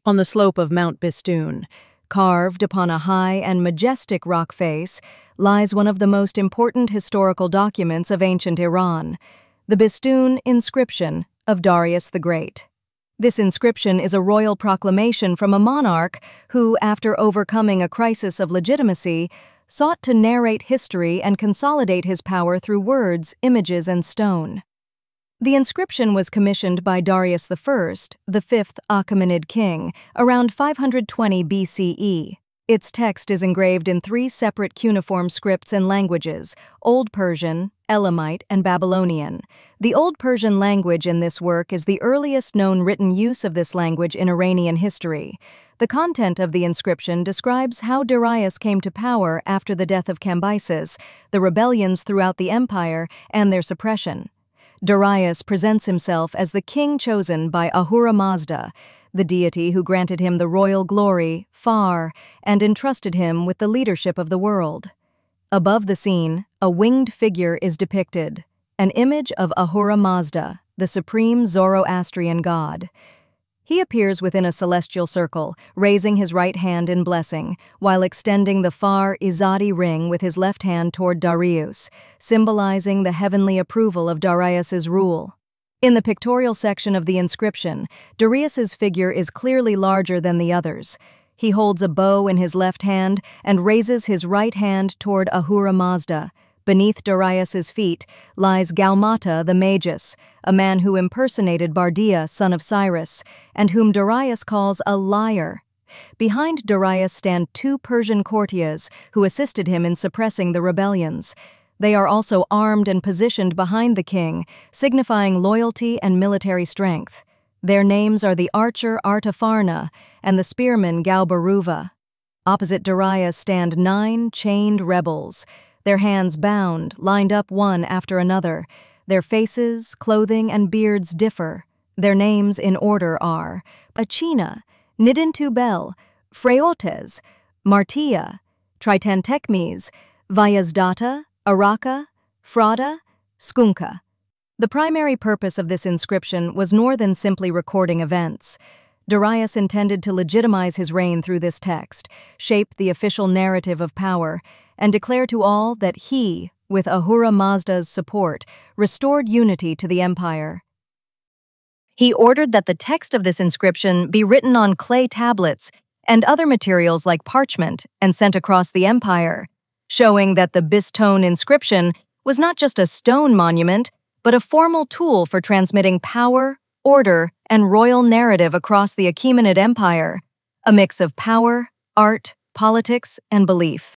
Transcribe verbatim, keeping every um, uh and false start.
On the slope of Mount Bistoon, carved upon a high and majestic rock face, lies one of the most important historical documents of ancient Iran, the Bistoon inscription of Darius the Great. This inscription is a royal proclamation from a monarch who, after overcoming a crisis of legitimacy, sought to narrate history and consolidate his power through words, images, and stone. The inscription was commissioned by Darius the First, the fifth Achaemenid king, around five hundred twenty B C E. Its text is engraved in three separate cuneiform scripts and languages: Old Persian, Elamite, and Babylonian. The Old Persian language in this work is the earliest known written use of this language in Iranian history. The content of the inscription describes how Darius came to power after the death of Cambyses, the rebellions throughout the empire, and their suppression. Darius presents himself as the king chosen by Ahura Mazda, the deity who granted him the royal glory, far, and entrusted him with the leadership of the world. Above the scene, a winged figure is depicted, an image of Ahura Mazda, the supreme Zoroastrian god. He appears within a celestial circle, raising his right hand in blessing, while extending the far Izadi ring with his left hand toward Darius, symbolizing the heavenly approval of Darius's rule. In the pictorial section of the inscription, Darius's figure is clearly larger than the others. He holds a bow in his left hand and raises his right hand toward Ahura Mazda. Beneath Darius's feet lies Gaumata the Magus, a man who impersonated Bardia, son of Cyrus, and whom Darius calls a liar. Behind Darius stand two Persian courtiers who assisted him in suppressing the rebellions. They are also armed and positioned behind the king, signifying loyalty and military strength. Their names are the archer Artafarna and the spearman Gaubaruva. Opposite Darius stand nine chained rebels, their hands bound, lined up one after another. Their faces, clothing, and beards differ. Their names in order are Achina, Nidintubel, Phraotes, Martia, Tritantechmes, Vayazdata, Araka, Frada, Skunka. The primary purpose of this inscription was more than simply recording events. Darius intended to legitimize his reign through this text, shape the official narrative of power, and declare to all that he, with Ahura Mazda's support, restored unity to the empire. He ordered that the text of this inscription be written on clay tablets and other materials like parchment and sent across the empire, showing that the Bistoon inscription was not just a stone monument, but a formal tool for transmitting power, order, and royal narrative across the Achaemenid Empire, a mix of power, art, politics, and belief.